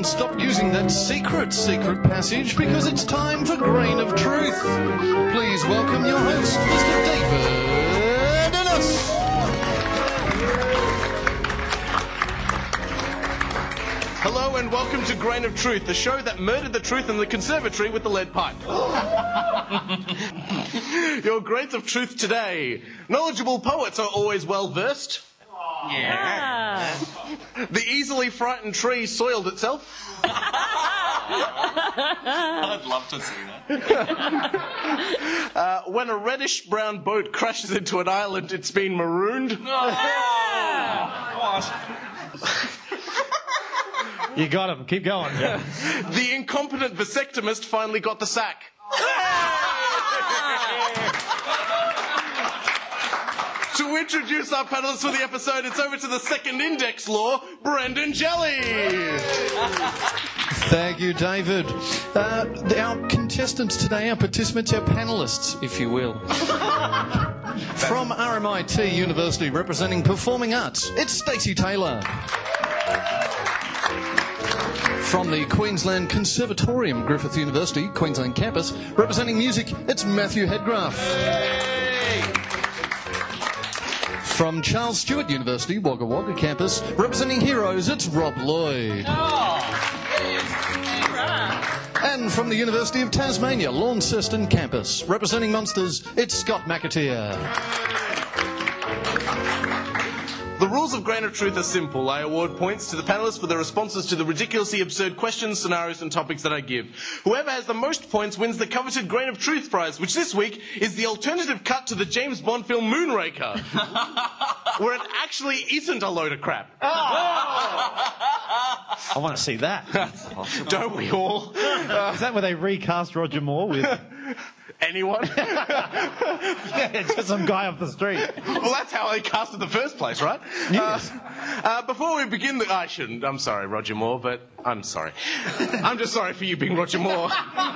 stop using that secret passage because it's time for Grain of Truth. Please welcome your host, Mr. David Ennis. Hello and welcome to Grain of Truth, the show that murdered the truth in the conservatory with the lead pipe. Your grains of truth today. Knowledgeable poets are always well versed. Yeah. The easily frightened tree soiled itself. I'd love to see that. When a reddish-brown boat crashes into an island, it's been marooned. What? You got him. Keep going. Yeah. The incompetent vasectomist finally got the sack. To introduce our panellists for the episode, it's over to the second index law, Brendan Jelly. Thank you, David. Our contestants today, our participants, our panellists, if you will. From RMIT University, representing performing arts, it's Stacey Taylor. From the Queensland Conservatorium, Griffith University, Queensland campus, representing music, it's Matthew Headgraph. From Charles Sturt University, Wagga Wagga campus, representing heroes, it's Rob Lloyd. And from the University of Tasmania, Launceston campus, representing monsters, it's Scott McAteer. The rules of Grain of Truth are simple. I award points to the panellists for their responses to the ridiculously absurd questions, scenarios and topics that I give. Whoever has the most points wins the coveted Grain of Truth prize, which this week is the alternative cut to the James Bond film Moonraker, where it actually isn't a load of crap. I want to see that. Don't we all? Is that where they recast Roger Moore with... Anyone? Yeah, just some guy off the street. Well, that's how they cast in the first place, right? Yes. Before we begin I shouldn't. I'm sorry, Roger Moore, but I'm sorry. I'm just sorry for you being Roger Moore.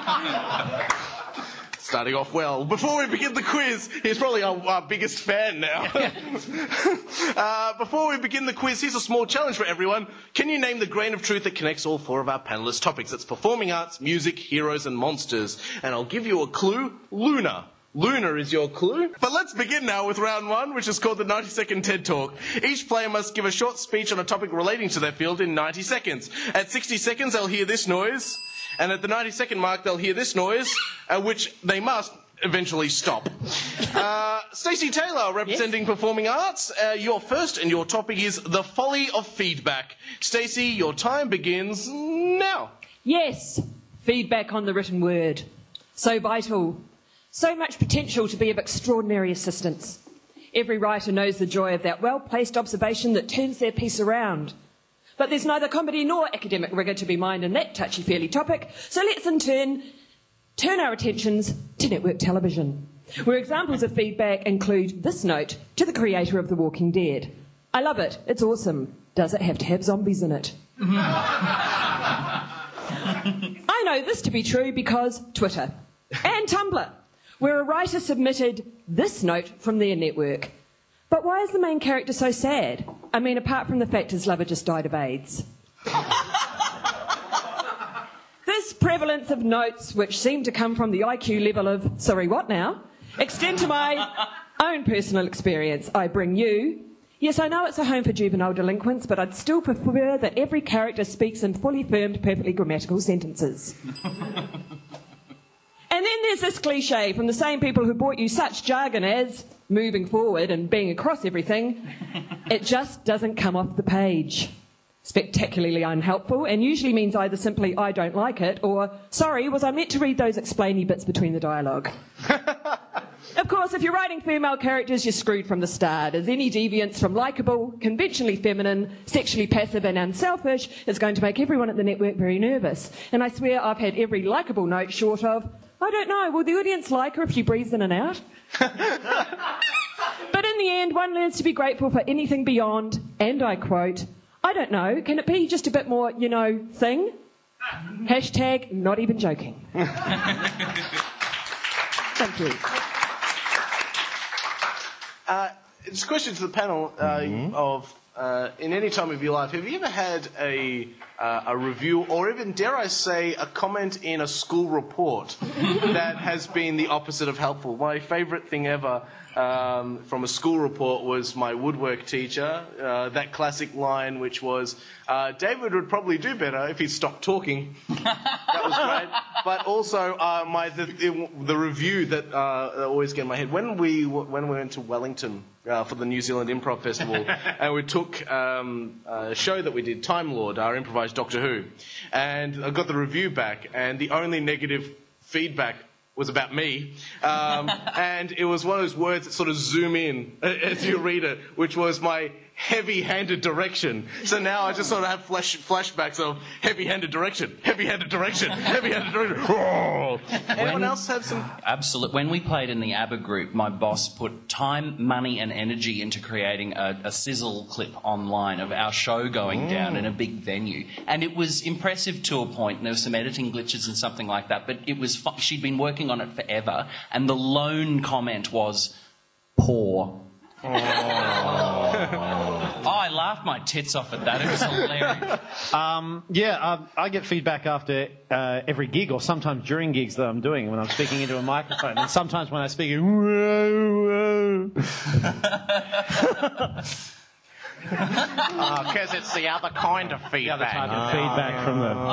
Starting off well. Before we begin the quiz, he's probably our biggest fan now. Before we begin the quiz, here's a small challenge for everyone. Can you name the grain of truth that connects all four of our panellists' topics? It's performing arts, music, heroes and monsters. And I'll give you a clue. Luna. Luna is your clue. But let's begin now with round one, which is called the 90-second TED Talk. Each player must give a short speech on a topic relating to their field in 90 seconds. At 60 seconds, they'll hear this noise. And at the 90-second mark, they'll hear this noise, which they must eventually stop. Stacey Taylor, representing Performing Arts. You're first, and your topic is the folly of feedback. Stacey, your time begins now. Yes, feedback on the written word. So vital. So much potential to be of extraordinary assistance. Every writer knows the joy of that well-placed observation that turns their piece around. But there's neither comedy nor academic rigour to be mined in that touchy-feely topic, so let's in turn our attentions to network television, where examples of feedback include this note to the creator of The Walking Dead. I love it. It's awesome. Does it have to have zombies in it? I know this to be true because Twitter and Tumblr, where a writer submitted this note from their network. But why is the main character so sad? I mean, apart from the fact his lover just died of AIDS. This prevalence of notes, which seem to come from the IQ level of, sorry, what now, extend to my own personal experience. I bring you... Yes, I know it's a home for juvenile delinquents, but I'd still prefer that every character speaks in fully formed, perfectly grammatical sentences. And then there's this cliche from the same people who brought you such jargon as moving forward and being across everything. It just doesn't come off the page. Spectacularly unhelpful, and usually means either simply I don't like it or sorry, was I meant to read those explainy bits between the dialogue? Of course, if you're writing female characters, you're screwed from the start, as any deviance from likeable, conventionally feminine, sexually passive and unselfish is going to make everyone at the network very nervous. And I swear I've had every likeable note short of, I don't know, will the audience like her if she breathes in and out? But in the end, one learns to be grateful for anything beyond, and I quote, I don't know, can it be just a bit more, thing? Hashtag not even joking. Thank you. It's a question to the panel of, in any time of your life, have you ever had a a review, or even, dare I say, a comment in a school report that has been the opposite of helpful. My favourite thing ever from a school report was my woodwork teacher, that classic line which was, David would probably do better if he stopped talking. That was great. But also the review that always get in my head, when we went to Wellington for the New Zealand Improv Festival, and we took a show that we did, Time Lord, our improvised Doctor Who, and I got the review back, and the only negative feedback was about me, and it was one of those words that sort of zoom in as you read it, which was my heavy-handed direction. So now I just sort of have flashbacks of heavy-handed direction, heavy-handed direction, heavy-handed direction. Oh. Anyone else have some? Absolutely. When we played in the ABBA group, my boss put time, money and energy into creating a sizzle clip online of our show going down in a big venue. And it was impressive to a point, and there were some editing glitches and something like that, but it was she'd been working on it forever, and the lone comment was, poor. Oh, I laughed my tits off at that. It was hilarious. I get feedback after every gig, or sometimes during gigs that I'm doing when I'm speaking into a microphone, and sometimes when I speak, because it's the other kind of feedback. The other type of feedback from them.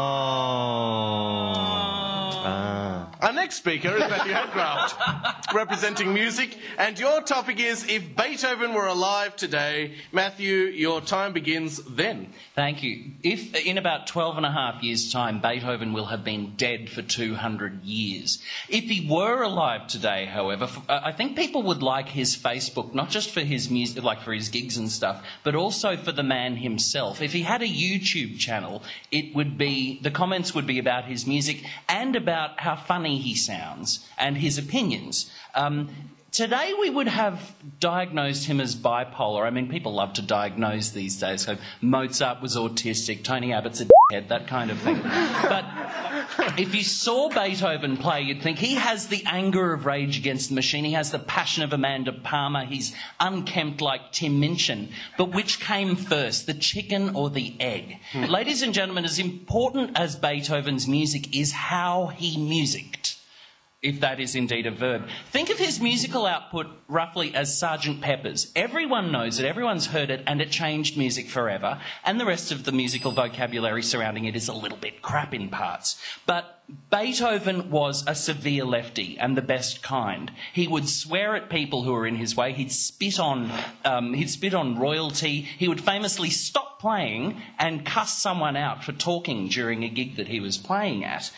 Our next speaker is Matthew Hadcraft, representing music, and your topic is, if Beethoven were alive today. Matthew, your time begins then. Thank you. If in about 12 and a half years' time, Beethoven will have been dead for 200 years. If he were alive today, however, I think people would like his Facebook, not just for his music, like for his gigs and stuff, but also for the man himself. If he had a YouTube channel, the comments would be about his music and about how funny he sounds and his opinions. Today we would have diagnosed him as bipolar. I mean, people love to diagnose these days. So Mozart was autistic, Tony Abbott's a dickhead, that kind of thing. But if you saw Beethoven play, you'd think he has the anger of Rage Against the Machine. He has the passion of Amanda Palmer. He's unkempt like Tim Minchin. But which came first, the chicken or the egg? Ladies and gentlemen, as important as Beethoven's music is how he musicked, if that is indeed a verb. Think of his musical output roughly as Sgt. Pepper's. Everyone knows it, everyone's heard it, and it changed music forever, and the rest of the musical vocabulary surrounding it is a little bit crap in parts. But Beethoven was a severe lefty, and the best kind. He would swear at people who were in his way. He'd spit on royalty. He would famously stop playing and cuss someone out for talking during a gig that he was playing at.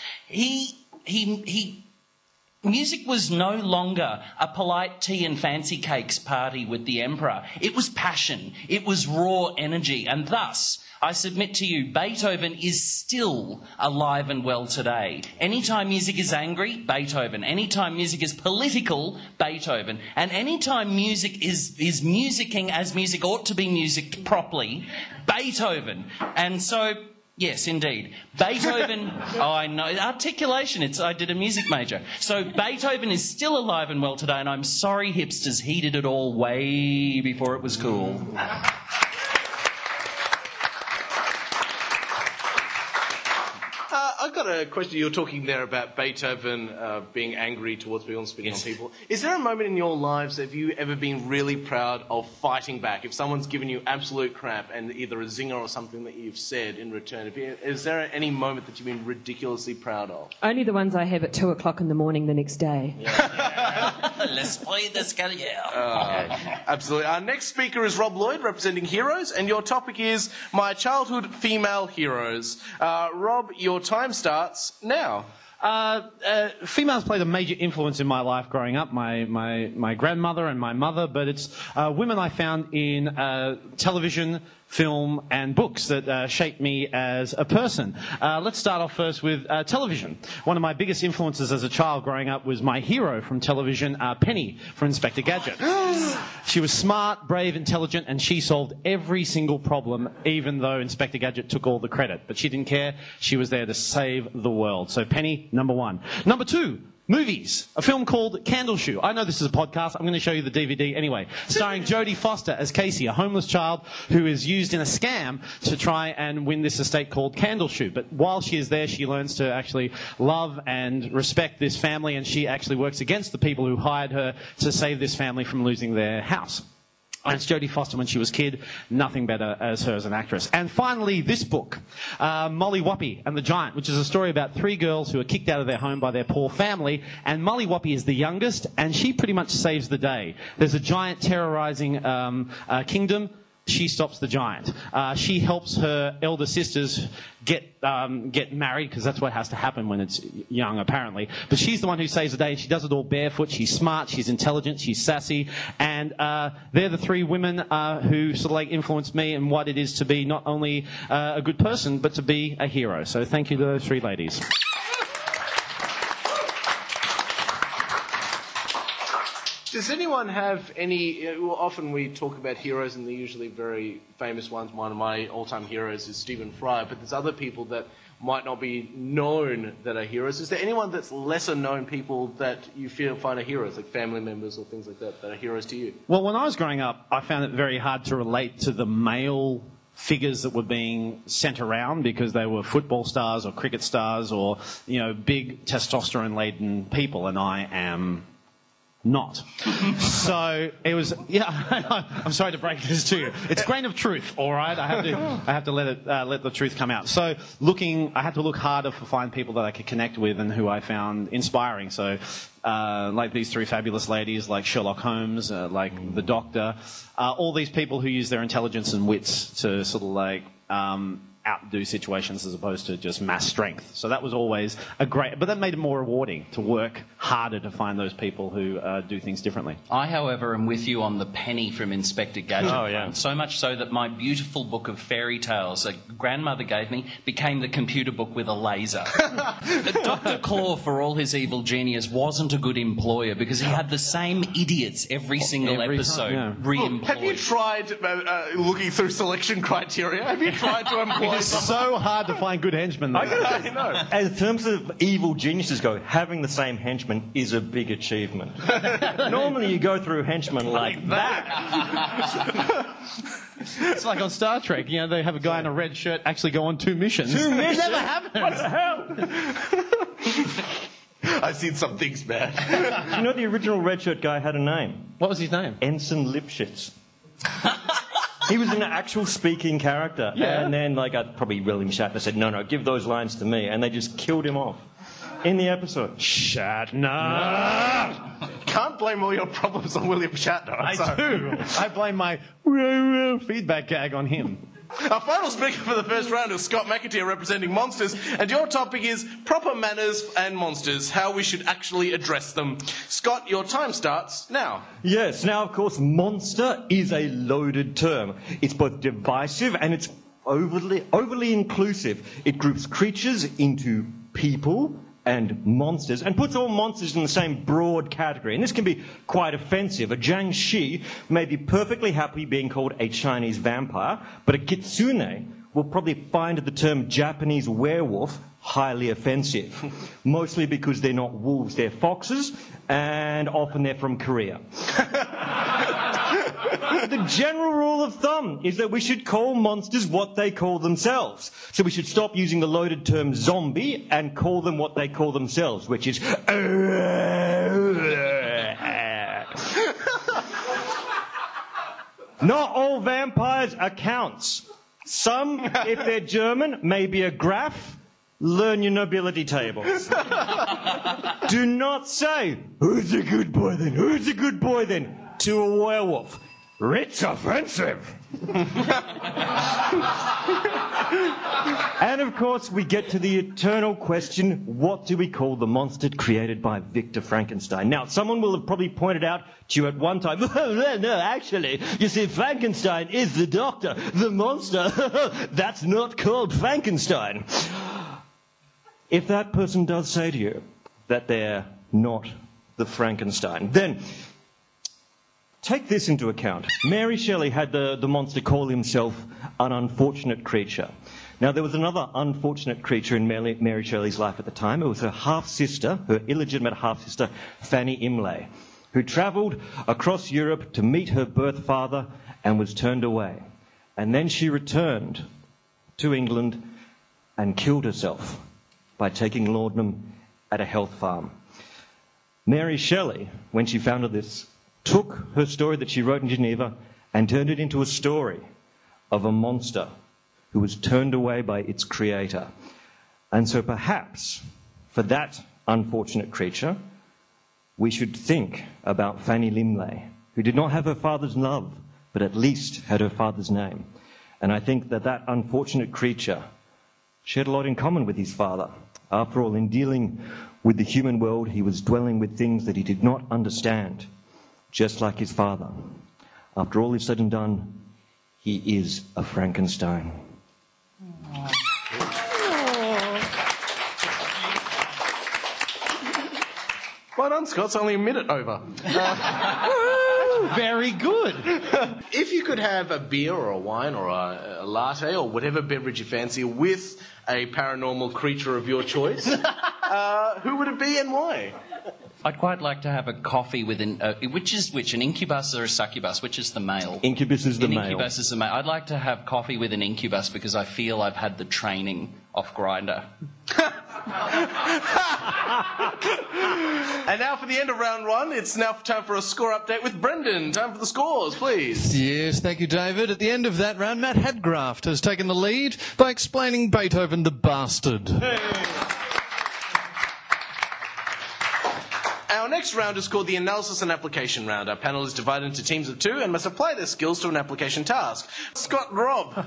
Music was no longer a polite tea and fancy cakes party with the emperor. It was passion. It was raw energy. And thus, I submit to you, Beethoven is still alive and well today. Anytime music is angry, Beethoven. Anytime music is political, Beethoven. And anytime music is musicking as music ought to be musicked properly, Beethoven. And so, yes, indeed. Beethoven, I know, articulation, I did a music major. So Beethoven is still alive and well today, and I'm sorry hipsters, he did it all way before it was cool. I've got a question. You're talking there about Beethoven being angry towards people and spitting on people. Is there a moment in your lives, have you ever been really proud of fighting back? If someone's given you absolute crap and either a zinger or something that you've said in return, is there any moment that you've been ridiculously proud of? Only the ones I have at 2 o'clock in the morning the next day. Let's play this guy, Absolutely. Our next speaker is Rob Lloyd, representing Heroes, and your topic is My Childhood Female Heroes. Rob, your time starts now. Females played a major influence in my life growing up, my grandmother and my mother, but it's women I found in television, film and books that shaped me as a person. Let's start off first with television. One of my biggest influences as a child growing up was my hero from television, Penny from Inspector Gadget. She was smart, brave, intelligent, and she solved every single problem, even though Inspector Gadget took all the credit. But she didn't care. She was there to save the world. So Penny, number one. Number two, Movies. A film called Candle Shoe. I know this is a podcast. I'm going to show you the DVD anyway. Starring Jodie Foster as Casey, a homeless child who is used in a scam to try and win this estate called Candle Shoe. But while she is there, she learns to actually love and respect this family, and she actually works against the people who hired her to save this family from losing their house. And it's Jodie Foster when she was a kid, nothing better as her as an actress. And finally, this book, Molly Whoppie and the Giant, which is a story about 3 girls who are kicked out of their home by their poor family. And Molly Whoppie is the youngest, and she pretty much saves the day. There's a giant terrorizing kingdom. She stops the giant. She helps her elder sisters get married, because that's what has to happen when it's young, apparently. But she's the one who saves the day, and she does it all barefoot. She's smart, she's intelligent, she's sassy, and they're the 3 women who sort of like influenced me in what it is to be not only a good person, but to be a hero. So thank you to those 3 ladies. Does anyone have any... Well, often we talk about heroes, and they're usually very famous ones. One of my all-time heroes is Stephen Fry, but there's other people that might not be known that are heroes. Is there anyone that's lesser-known people that you find are heroes, like family members or things like that, that are heroes to you? Well, when I was growing up, I found it very hard to relate to the male figures that were being sent around because they were football stars or cricket stars or, you know, big testosterone-laden people, and I am... not. So it was, yeah, I'm sorry to break this to you. It's a grain of truth, all right? I have to let the truth come out. So I had to look harder to find people that I could connect with and who I found inspiring. So like these 3 fabulous ladies, like Sherlock Holmes, like the Doctor, all these people who use their intelligence and wits to sort of like outdo situations as opposed to just mass strength. So that was always a great... But that made it more rewarding to work harder to find those people who do things differently. I, however, am with you on the penny from Inspector Gadget. Oh, yeah. So much so that my beautiful book of fairy tales a grandmother gave me became the computer book with a laser. Dr. Claw, for all his evil genius, wasn't a good employer because he had the same idiots every single episode re-employed. Have you tried looking through selection criteria? Have you tried to employ... It's so hard to find good henchmen, though. I know. In terms of evil geniuses go, having the same henchman is a big achievement. Normally you go through henchmen like that. It's like on Star Trek, you know, they have a guy in a red shirt actually go on 2 missions. 2 missions? It never happens. What the hell? I've seen some things, man. You know, the original red shirt guy had a name. What was his name? Ensign Lipschitz. He was an actual speaking character. Yeah. And then, like, probably William Shatner said, no, give those lines to me. And they just killed him off in the episode. Shatner! Can't blame all your problems on William Shatner. I do. I blame my feedback gag on him. Our final speaker for the first round is Scott McAteer representing Monsters, and your topic is proper manners and monsters, how we should actually address them. Scott, your time starts now. Yes, now, of course, monster is a loaded term. It's both divisive and it's overly inclusive. It groups creatures into people and monsters, and puts all monsters in the same broad category. And this can be quite offensive. A Jiangshi may be perfectly happy being called a Chinese vampire, but a Kitsune will probably find the term Japanese werewolf highly offensive. Mostly because they're not wolves, they're foxes, and often they're from Korea. The general rule of thumb is that we should call monsters what they call themselves. So we should stop using the loaded term zombie and call them what they call themselves, which is... Not all vampires are counts. Some, if they're German, may be a Graf. Learn your nobility tables. Do not say, who's a good boy then? Who's a good boy then? To a werewolf. It's offensive. And of course, we get to the eternal question, what do we call the monster created by Victor Frankenstein? Now, someone will have probably pointed out to you at one time, no, actually, you see, Frankenstein is the doctor, the monster. That's not called Frankenstein. If that person does say to you that they're not the Frankenstein, then take this into account. Mary Shelley had the monster call himself an unfortunate creature. Now, there was another unfortunate creature in Mary Shelley's life at the time. It was her half-sister, her illegitimate half-sister, Fanny Imlay, who travelled across Europe to meet her birth father and was turned away. And then she returned to England and killed herself by taking laudanum at a health farm. Mary Shelley, when she found this, took her story that she wrote in Geneva and turned it into a story of a monster who was turned away by its creator. And so perhaps, for that unfortunate creature, we should think about Fanny Imlay, who did not have her father's love, but at least had her father's name. And I think that that unfortunate creature shared a lot in common with his father. After all, in dealing with the human world, he was dwelling with things that he did not understand, just like his father. After all is said and done, he is a Frankenstein. Well done, Scott. It's only a minute over. Very good. If you could have a beer or a wine or a latte or whatever beverage you fancy with a paranormal creature of your choice, who would it be and why? I'd quite like to have a coffee with an incubus or a succubus? Which is the male? Incubus is the male. Incubus is the male. I'd like to have coffee with an incubus because I feel I've had the training off Grindr. And now for the end of round one, it's now time for a score update with Brendan. Time for the scores, please. Yes, thank you, David. At the end of that round, Matt Hadgraft has taken the lead by explaining Beethoven the Bastard. Our next round is called the Analysis and Application Round. Our panel is divided into teams of two and must apply their skills to an application task. Scott and Rob.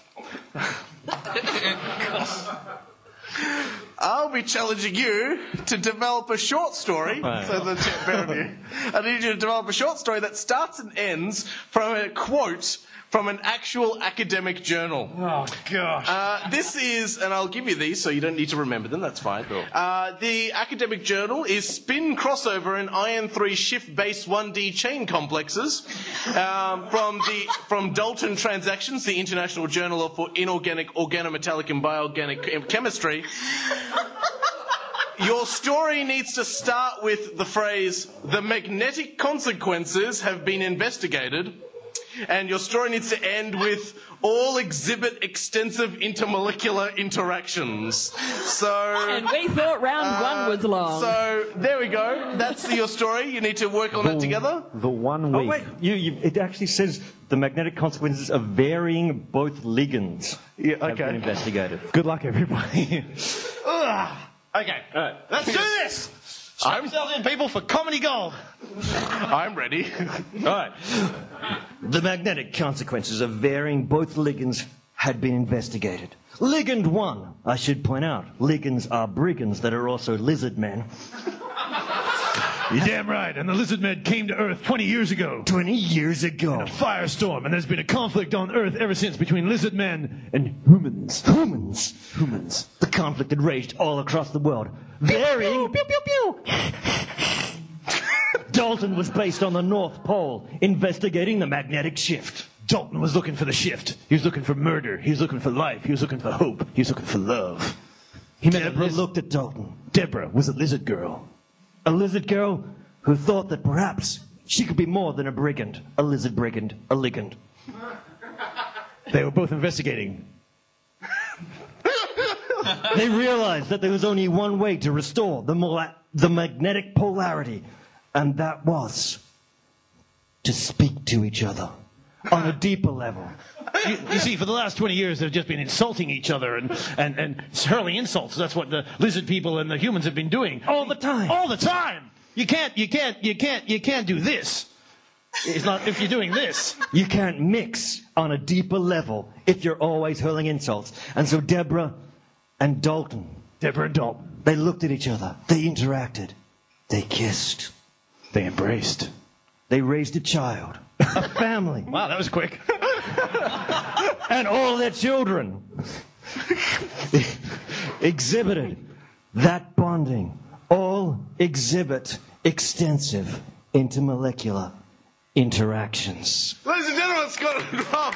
I'll be challenging you to develop a short story. So the pair of you. I need you to develop a short story that starts and ends from a quote from an actual academic journal. Oh, gosh. This is, and I'll give you these so you don't need to remember them, that's fine. Cool. The academic journal is Spin Crossover and Iron 3 Shift Base 1D Chain Complexes from Dalton Transactions, the International Journal for Inorganic, Organometallic and Bioorganic Chemistry. Your story needs to start with the phrase, "The magnetic consequences have been investigated." And your story needs to end with "all exhibit extensive intermolecular interactions." And we thought round one was long. So there we go. That's your story. You need to work on that together. The 1 week. Oh, wait. It actually says the magnetic consequences of varying both ligands have been investigated. Good luck, everybody. Okay, all right. Let's do this! Strap yourselves in, people, for comedy gold. I'm ready. All right. The magnetic consequences of varying both ligands had been investigated. Ligand 1, I should point out, ligands are brigands that are also lizard men. You're damn right, and the lizard men came to Earth 20 years ago. 20 years ago. A firestorm, and there's been a conflict on Earth ever since between lizard men and humans. Humans. The conflict had raged all across the world. Varying... Pew, pew, pew, pew. Dalton was based on the North Pole, investigating the magnetic shift. Dalton was looking for the shift. He was looking for murder. He was looking for life. He was looking for hope. He was looking for love. Deborah looked at Dalton. Deborah was a lizard girl. A lizard girl who thought that perhaps she could be more than a brigand. A lizard brigand. A ligand. They were both investigating. They realized that there was only one way to restore the magnetic polarity, and that was to speak to each other on a deeper level. You see, for the last 20 years, they've just been insulting each other and hurling insults. That's what the lizard people and the humans have been doing. All the time. All the time. You can't do this. It's not if you're doing this. You can't mix on a deeper level if you're always hurling insults. And so Deborah and Dalton, they looked at each other. They interacted. They kissed. They embraced. They raised a child. A family. Wow, that was quick. And all their children exhibited that bonding. All exhibit extensive intermolecular interactions. Ladies and gentlemen, Scott and Rob.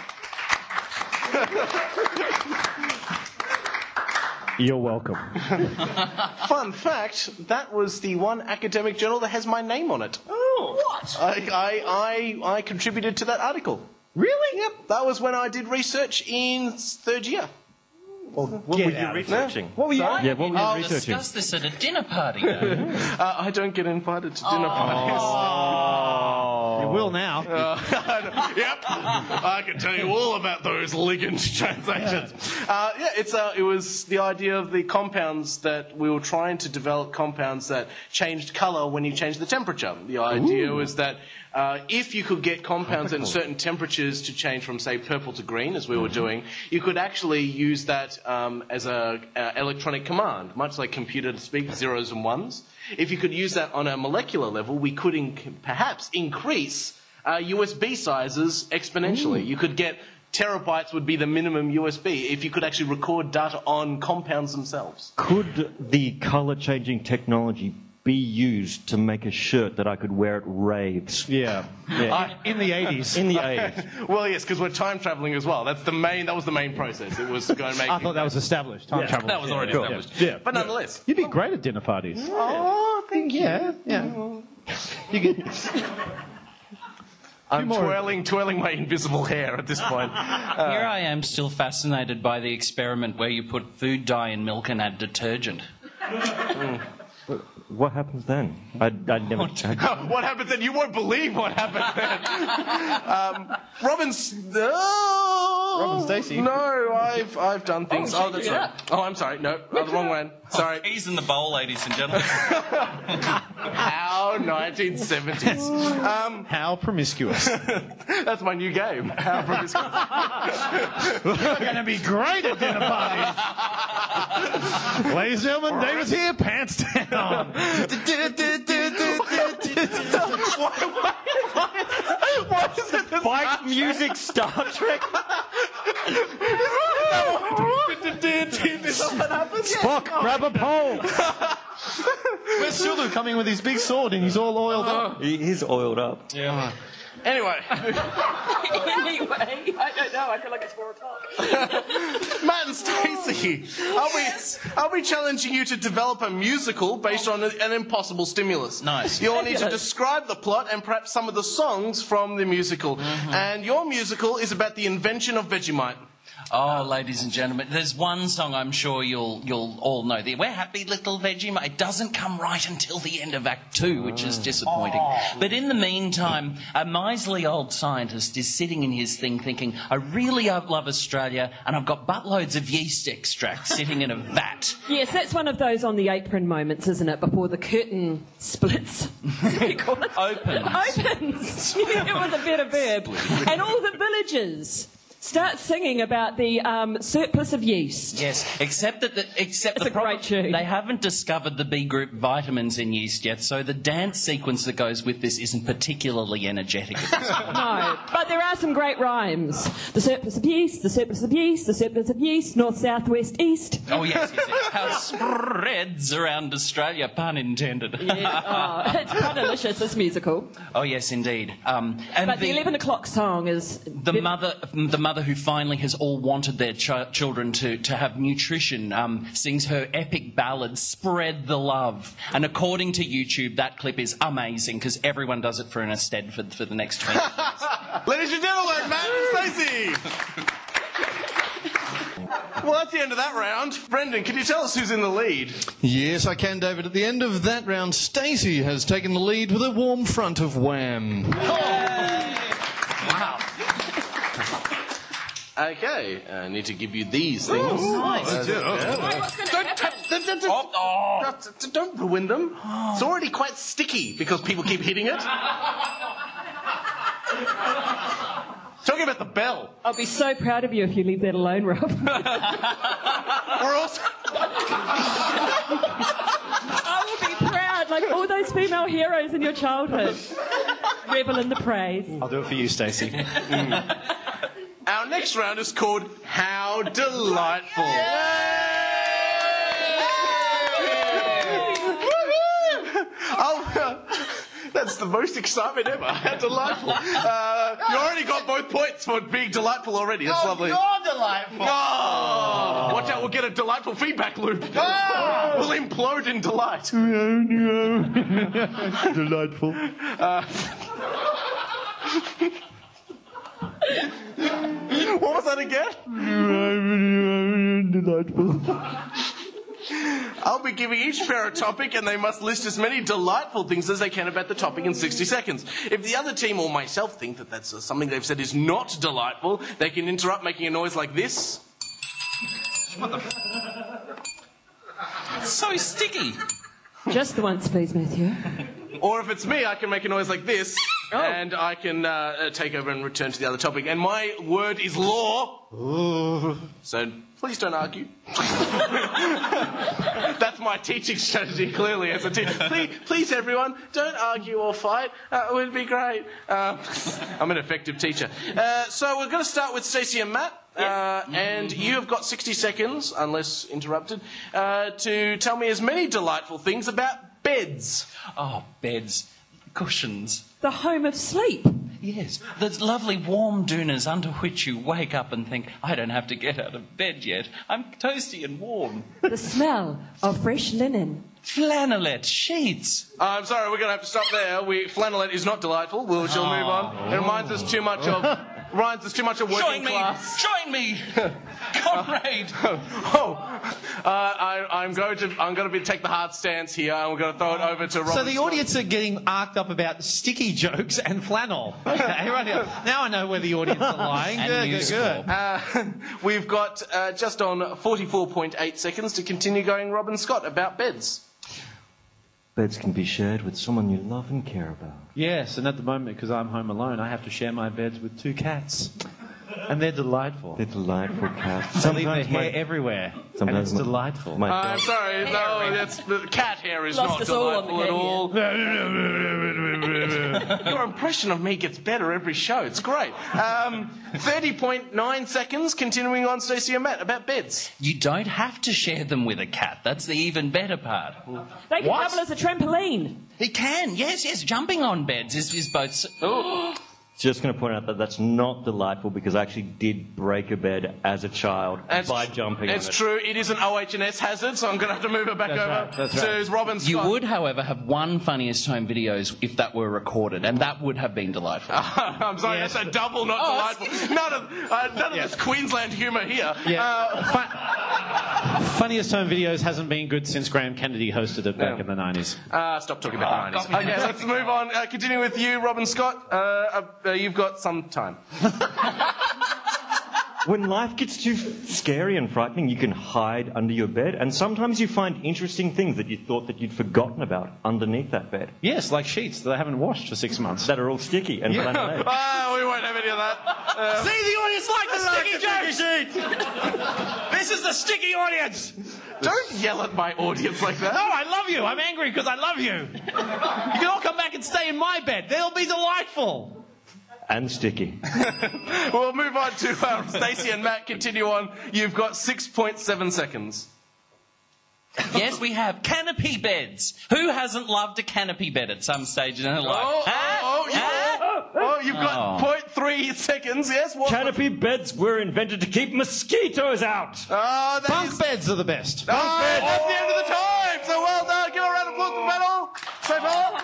You're welcome. Fun fact, that was the one academic journal that has my name on it. Oh, what? I contributed to that article. Really? Yep, that was when I did research in third year. What were you researching? What were you? Yeah, what were you I'll researching? discuss this at a dinner party. Though. I don't get invited to dinner parties. You will now. Yep, I can tell you all about those ligand transactions. It was the idea of the compounds that we were trying to develop compounds that changed colour when you change the temperature. The idea was that if you could get compounds at certain temperatures to change from, say, purple to green, as we were doing, you could actually use that as a electronic command, much like computer to speak, zeros and ones. If you could use that on a molecular level, we could perhaps increase USB sizes exponentially. You could get terabytes would be the minimum USB if you could actually record data on compounds themselves. Could the colour-changing technology be used to make a shirt that I could wear at raves? Yeah. In the 80s. In the 80s. Well, yes, because we're time travelling as well. That was the main process. It was going to make... I thought that was established. Time travel. That was already established. Yeah. But nonetheless. You'd be great at dinner parties. Oh, thank you. Yeah. You get... I'm twirling my invisible hair at this point. Here I am, still fascinated by the experiment where you put food dye in milk and add detergent. What happens then? I'd never... What happens then? You won't believe what happens then. Robin Stacey. No, I've done things. Oh, that's right. Oh, I'm sorry. No, the wrong one. Sorry. He's in the bowl, ladies and gentlemen. How 1970s. How promiscuous. That's my new game. How promiscuous. You're going to be great at dinner parties. Ladies and gentlemen, David's here, pants down. Why is it the Bike music Star Trek? Spock, grab a pole. Where's Sulu coming with his big sword and he's all oiled up? He's oiled up. Yeah. Anyway. Anyway, I don't know. I feel like it's 4 o'clock. Matt and Stacey, are we challenging you to develop a musical based on an impossible stimulus? Nice. You'll need to describe the plot and perhaps some of the songs from the musical. And your musical is about the invention of Vegemite. Oh, ladies and gentlemen, there's one song I'm sure you'll all know. We're Happy Little Vegemite. It doesn't come right until the end of Act 2, which is disappointing. But in the meantime, a miserly old scientist is sitting in his thing thinking, I really love Australia, and I've got buttloads of yeast extract sitting in a vat. Yes, that's one of those on the apron moments, isn't it? Before the curtain splits. What do you call it? Opens. Opens. It was a better verb. And all the villagers start singing about the surplus of yeast. Yes, except the great tune. They haven't discovered the B group vitamins in yeast yet, so the dance sequence that goes with this isn't particularly energetic. No, but there are some great rhymes. The surplus of yeast, the surplus of yeast, the surplus of yeast, north, south, west, east. Oh yes, how spreads around Australia, pun intended. Yeah, it's quite delicious, this musical. Oh yes, indeed. And the 11 o'clock song is the mother who finally has all wanted their children to have nutrition sings her epic ballad, Spread the Love. And according to YouTube, that clip is amazing because everyone does it for an Ested for the next 20 years. Ladies and gentlemen, Matt and Stacey. Well, that's the end of that round. Brendan, can you tell us who's in the lead? Yes, I can, David. At the end of that round, Stacey has taken the lead with a warm front of Wham. Wow. Okay, I need to give you these things. Nice. Don't ruin them. It's already quite sticky because people keep hitting it. Talking about the bell. I'll be so proud of you if you leave that alone, Rob. Or also... I will be proud, like all those female heroes in your childhood. Revel in the praise. I'll do it for you, Stacey. Our next round is called How Delightful. That's the most excitement ever. How delightful. You already got both points for being delightful already. That's lovely. You're delightful. Oh, watch out, we'll get a delightful feedback loop. Oh! We'll implode in delight. Delightful. What was that again? Delightful. I'll be giving each pair a topic and they must list as many delightful things as they can about the topic in 60 seconds. If the other team or myself think that that's something they've said is not delightful, they can interrupt making a noise like this. It's so sticky. Just the once, please, Matthew. Or if it's me, I can make a noise like this, and I can take over and return to the other topic. And my word is law. So please don't argue. That's my teaching strategy, clearly, as a teacher. Please, everyone, don't argue or fight. It would be great. I'm an effective teacher. So we're going to start with Stacey and Matt. And you have got 60 seconds, unless interrupted, to tell me as many delightful things about beds. Oh, beds. Cushions. The home of sleep. Yes, those lovely warm doonas under which you wake up and think, I don't have to get out of bed yet. I'm toasty and warm. The smell of fresh linen. Flannelette sheets. I'm sorry, we're going to have to stop there. Flannelette is not delightful. She'll move on. It reminds us too much of working class. Join me, comrade. I'm going to take the hard stance here, and we're going to throw it over to Robin. So the audience are getting arced up about sticky jokes and flannel. Okay, right here. Now I know where the audience are lying. Good. We've got just on 44.8 seconds to continue going, Robin Scott, about beds. Beds can be shared with someone you love and care about. Yes, and at the moment, because I'm home alone, I have to share my beds with 2 cats. And they're delightful. They're delightful cats. They leave their hair everywhere. And it's delightful. I'm sorry, no, the cat hair is not delightful at all. Your impression of me gets better every show. It's great. 30.9 seconds, continuing on, Stacey and Matt, about beds. You don't have to share them with a cat. That's the even better part. They can double as a trampoline. It can, yes. Jumping on beds is both... Just going to point out that that's not delightful because I actually did break a bed as a child by jumping on it. It's true. It is an OH&S hazard, so I'm going to have to move it back over to Robin Scott. You would, however, have won Funniest Home Videos if that were recorded, and that would have been delightful. I'm sorry, that's a double not delightful. None of this Queensland humour here. Funniest Home Videos hasn't been good since Graham Kennedy hosted it back in the 90s. Stop talking about the 90s. Okay, let's move on. Continue with you, Robin Scott. You've got some time. When life gets too scary and frightening, you can hide under your bed, and sometimes you find interesting things that you thought that you'd forgotten about underneath that bed. Yes, like sheets that I haven't washed for 6 months. That are all sticky and flannel. We won't have any of that. See, the audience like the sticky jokes! This is the sticky audience! Don't yell at my audience like that. No, I love you. I'm angry because I love you. You can all come back and stay in my bed. They'll be delightful. And sticky. We'll move on to Stacey and Matt. Continue on. You've got 6.7 seconds. Yes, we have canopy beds. Who hasn't loved a canopy bed at some stage in their life? You've got 0.3 seconds. Yes. Canopy beds were invented to keep mosquitoes out. Bunk beds are the best. That's the end of the time. So well done. Give a round of applause to the panel. So far.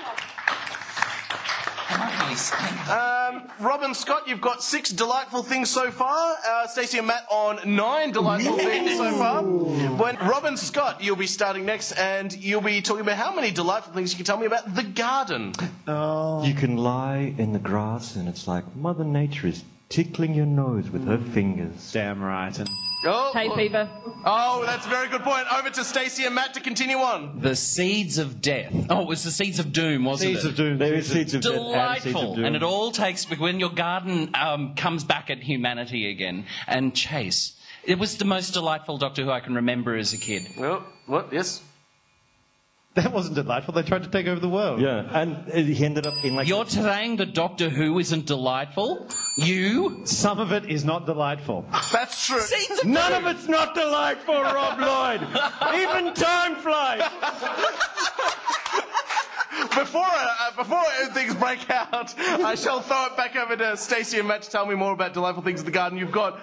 Robin Scott, you've got 6 delightful things so far. Stacey and Matt on 9 delightful things so far. When Robin Scott, you'll be starting next, and you'll be talking about how many delightful things you can tell me about the garden. You can lie in the grass, and it's like Mother Nature is tickling your nose with her fingers. Damn right. And Hay fever. Oh, that's a very good point. Over to Stacey and Matt to continue on. The seeds of death. Oh, it was the seeds of doom, wasn't it? Seeds of doom. There is seeds of death and seeds of Delightful. doom. And it all takes when your garden comes back at humanity again. And Chase. It was the most delightful Doctor Who I can remember as a kid. Well, what? Yes? that wasn't delightful. They tried to take over the world. Yeah, and he ended up in like... You're saying that Doctor Who isn't delightful? You? Some of it is not delightful. That's true. None of it's not delightful, Rob Lloyd. Even time flies. Before things break out, I shall throw it back over to Stacey and Matt to tell me more about Delightful Things in the Garden. You've got,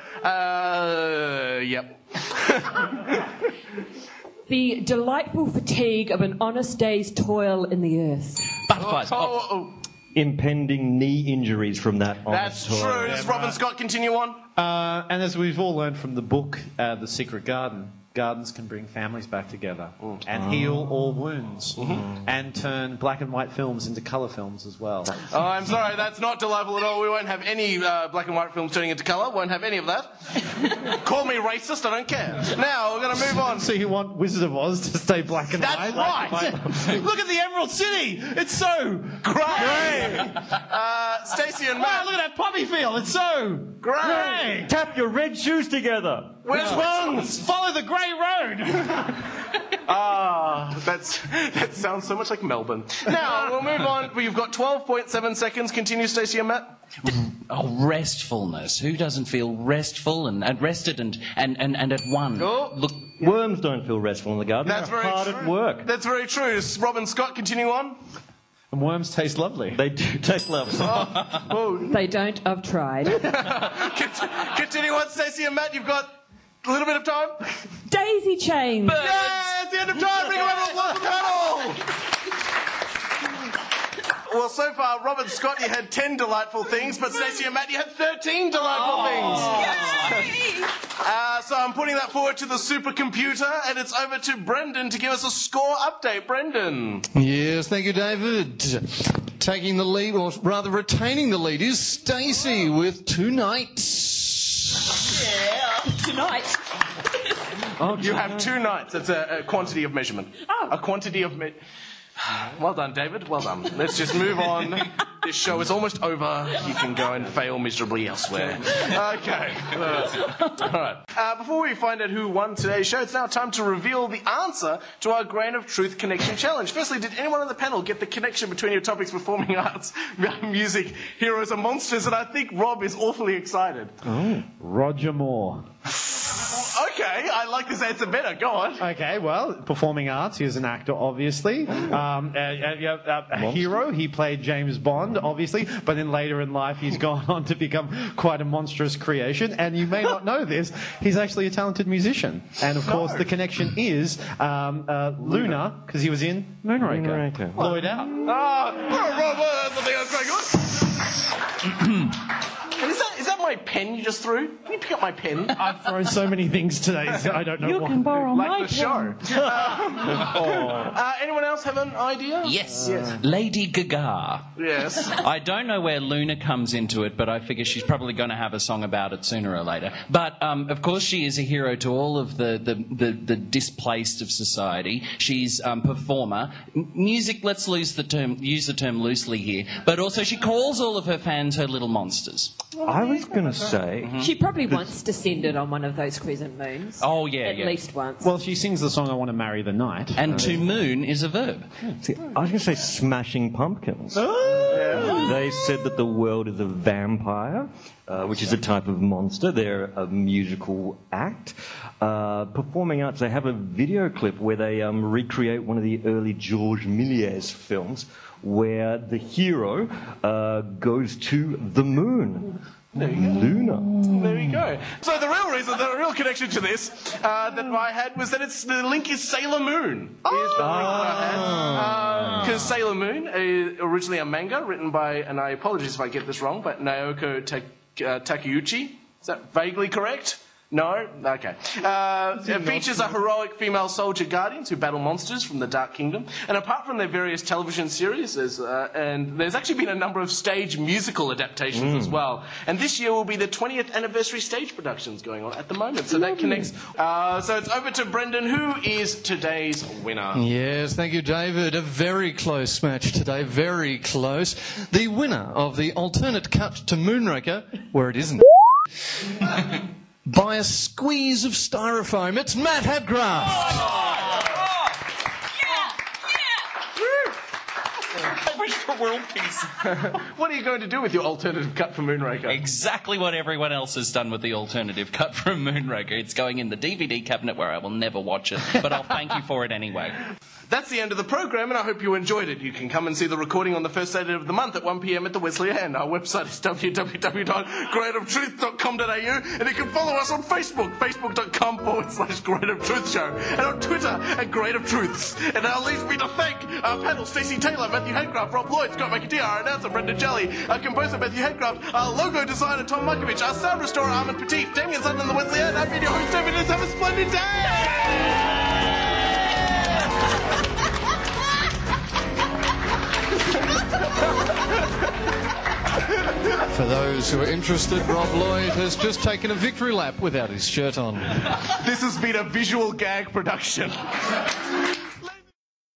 yep. The delightful fatigue of an honest day's toil in the earth. Butterflies. Impending knee injuries from that. That's true. Does Robin Scott continue on? And as we've all learned from the book, The Secret Garden, gardens can bring families back together and heal all wounds and turn black and white films into colour films as well. Oh, I'm sorry, that's not delightful at all. We won't have any black and white films turning into colour. Won't have any of that. Call me racist, I don't care. Now, we're going to move on. So you want Wizard of Oz to stay black and white? That's right! Look at the Emerald City. It's so Great! Stacey and wow. Matt. Look at that poppy field. It's so Great! Tap your red shoes together. Which ones? Follow the grey road. That sounds so much like Melbourne. Now, we'll move on. You've got 12.7 seconds. Continue, Stacey and Matt. Oh, restfulness. Who doesn't feel restful and rested and at one? Oh. Look, Worms don't feel restful in the garden. That's They're very hard true. at work. That's very true. Does Robin Scott continue on? And worms taste lovely. They do taste lovely. They don't. I've tried. Continue on, Stacey and Matt. You've got a little bit of time. Daisy chains. Yeah, it's the end of time. Bring a round of applause for the panel. Well, so far, Robin Scott, you had 10 delightful things, but Stacey and Matt, you had 13 delightful things. So I'm putting that forward to the supercomputer, and it's over to Brendan to give us a score update. Brendan. Yes, thank you, David. Taking the lead, or rather retaining the lead, is Stacey with 2 nights. Yeah, tonight. You have 2 nights. That's a quantity of measurement. A quantity of... Well done, David. Well done. Let's just move on. This show is almost over. You can go and fail miserably elsewhere. Okay. All right. Before we find out who won today's show, it's now time to reveal the answer to our Grain of Truth Connection Challenge. Firstly, did anyone on the panel get the connection between your topics, performing arts, music, heroes and monsters? And I think Rob is awfully excited. Oh. Roger Moore. Okay, I like this answer better. Go on. Okay, well, performing arts. He was an actor, obviously. A hero. He played James Bond, obviously. But then later in life, he's gone on to become quite a monstrous creation. And you may not know this, he's actually a talented musician. And of course, the connection is Luna, because he was in Moonraker. Lloyd out. That's very good. Is that my pen you just threw? Can you pick up my pen? I've thrown so many things today, so I don't know You why. can borrow Like my the show. Anyone else have an idea? yes. Lady Gaga. Yes. I don't know where Luna comes into it, but I figure she's probably going to have a song about it sooner or later. But, of course, she is a hero to all of the displaced of society. She's performer. Music, let's use the term loosely here. But also she calls all of her fans her little monsters. I was going to say... She probably once descended on one of those crescent moons. Oh, yeah, At yeah. least once. Well, she sings the song I Want to Marry the Night. And to moon is a verb. See, I was going to say Smashing Pumpkins. They said that the world is a vampire, which is a type of monster. They're a musical act. Performing arts, they have a video clip where they recreate one of the early Georges Méliès films where the hero goes to the moon. Luna. There you go. So the real connection to this that I had was that the link is Sailor Moon. Because Sailor Moon is originally a manga written by, and I apologize if I get this wrong, but Naoko Takeuchi. Is that vaguely correct? No? Okay. It features a heroic female soldier guardians who battle monsters from the Dark Kingdom. And apart from their various television series, there's actually been a number of stage musical adaptations as well. And this year will be the 20th anniversary stage productions going on at the moment. So that connects. So it's over to Brendan, who is today's winner. Yes, thank you, David. A very close match today, very close. The winner of the alternate cut to Moonraker, where it isn't, by a squeeze of styrofoam, it's Matt Hadcraft. wish for world peace. What are you going to do with your alternative cut for Moonraker? Exactly what everyone else has done with the alternative cut from Moonraker. It's going in the DVD cabinet where I will never watch it, but I'll thank you for it anyway. That's the end of the program, and I hope you enjoyed it. You can come and see the recording on the first Saturday of the month at 1 p.m. at the Wesleyan. Our website is www.grainofTruth.com.au, and you can follow us on Facebook, facebook.com/GrainOfTruthShow, and on Twitter at Grain of Truths. And now leaves me to thank our panel, Stacey Taylor, Matthew Headcraft, Rob Lloyd, Scott McAteer, our announcer, Brendan Jelly, our composer, Matthew Headcraft, our logo designer, Tom Markovich, our sound restorer, Armand Petit, Damien Sutton, and the Wesleyan. I've been your host, David. Have a splendid day! For those who are interested, Rob Lloyd has just taken a victory lap without his shirt on. This has been a visual gag production.